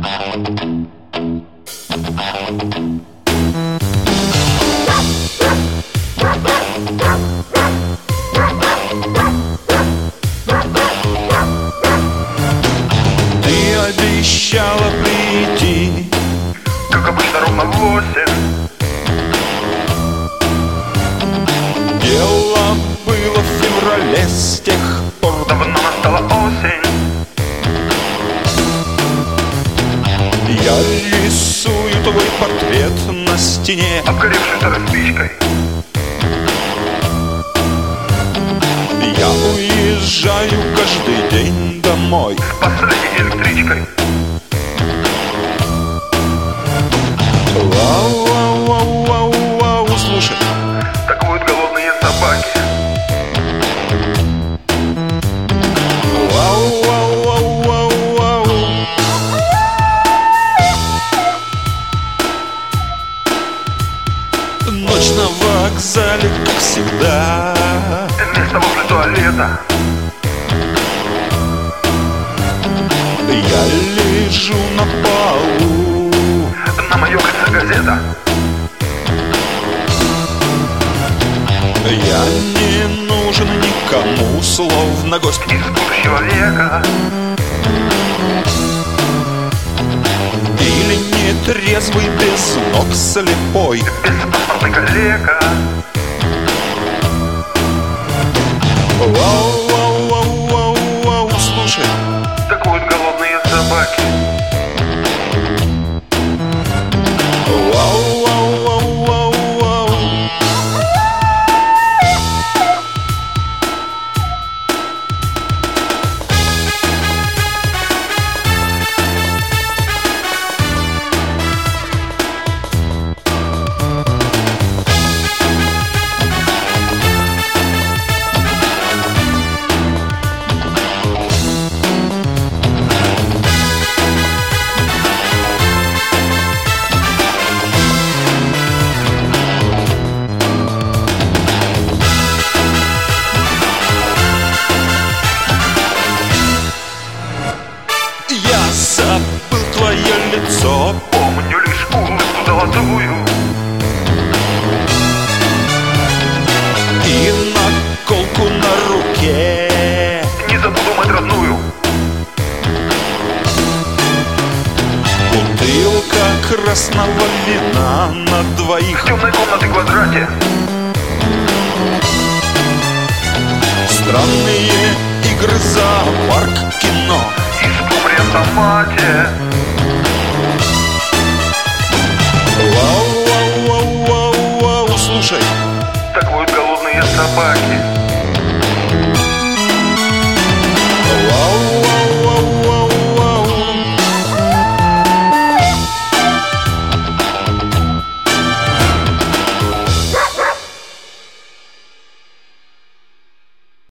Ты обещала прийти, как обычно, ровно в 8. Дело было в феврале, с тех пор давно настала осень. я рисую твой портрет на стене, Обгоревшей старой спичкой. я уезжаю каждый день домой. С последней электричкой. Вау-вау-вау-вау-вау, слушай, Так воют голодные собаки. вау-вау-вау-вау-вау. Ночь на вокзале, как всегда. Вместо возле туалета. Я лежу на полу, На моем лице газета. я не нужен никому, словно гость Из будущего века. или нетрезвый, без ног, слепой. Беспаспортный калека. Вау-вау-вау-вау-вау, слушай, Так воют голодные собаки. вау-вау-вау-вау-вау. Я забыл твое лицо, Помню лишь улыбку золотую. и наколку на руке. Не забуду мать родную. Бутылка красного вина на двоих. В темной комнате квадрате. Странные игры, зоопарк, кино. И сплю при автомате. Вау-вау-вау-вау-вау, слушай, Так воют голодные собаки.